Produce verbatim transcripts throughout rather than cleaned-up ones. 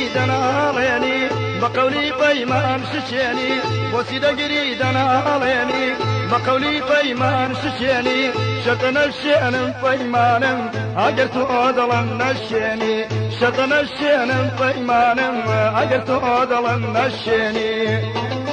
قريدنا ليني بقولي بيمان ششيني وسيدة قريدنا ليني بقولي بيمان ششيني شطنا الشين بيمان عقرت أضلن الشيني شطنا الشين بيمان عقرت أضلن الشيني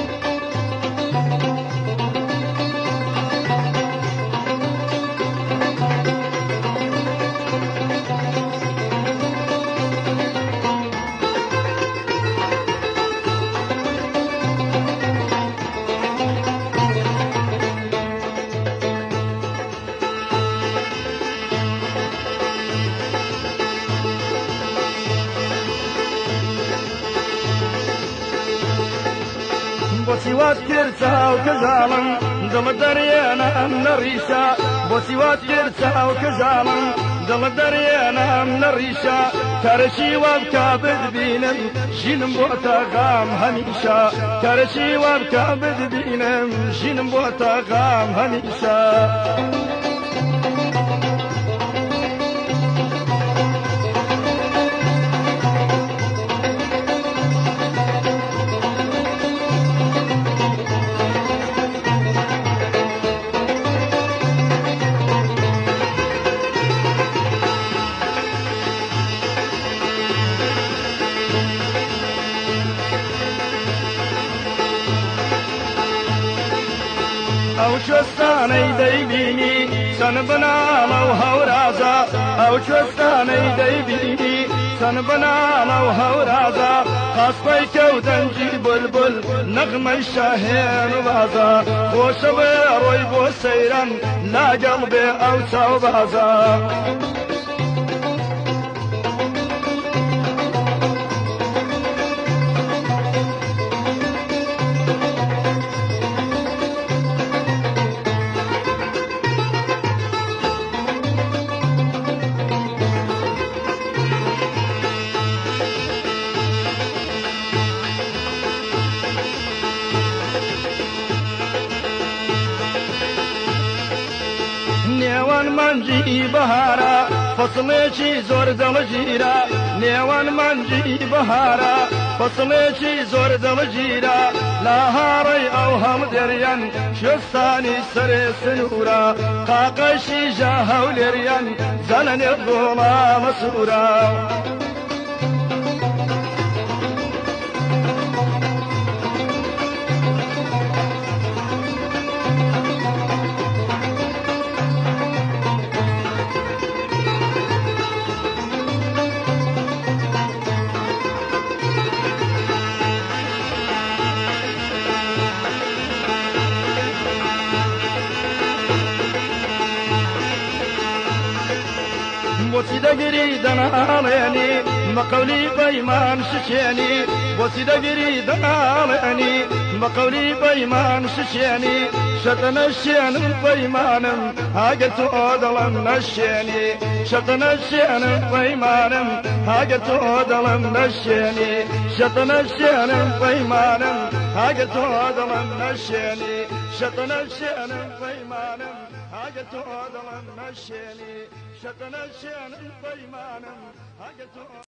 بوسيوات كرتا وكزالن دل دريانا من الريشة بوسيوات كرتا وكزالن دل دريانا من الريشة كرشي وبكابد بينم جينم بوتا غام هميشة كرشي وبكابد بينم جينم بوتا غام هميشة او شستاني ديبيني سنبنا لو هورازا او شستاني ديبيني سنبنا لو هورازا قصبي كودن جي بلبل نغم الشاهين وبازا وشبه رويب وسيرا لا قلبي او توبازا نيوان منجي بهارا فصلي زور دل جيرا نيوان منجي بهارا فصلي زور دل جيرا لا هاري او هم دريان شستاني سري سنورا قاقشي جاهو لريان زلن الظلام سورا وسيدة قريدنا ليني مقولي بيمان ششيني وسيدة قريدنا ليني مقولي بيمان ششيني شطنا الشين بيمان هاجت أودلن الشيني شطنا الشين بيمان هاجت أودلن الشيني شطنا الشين بيمان هاجت أودلن الشيني شطنا الشين بيمان هاجت أودلن الشيني شطنا الشين بيمان هاجت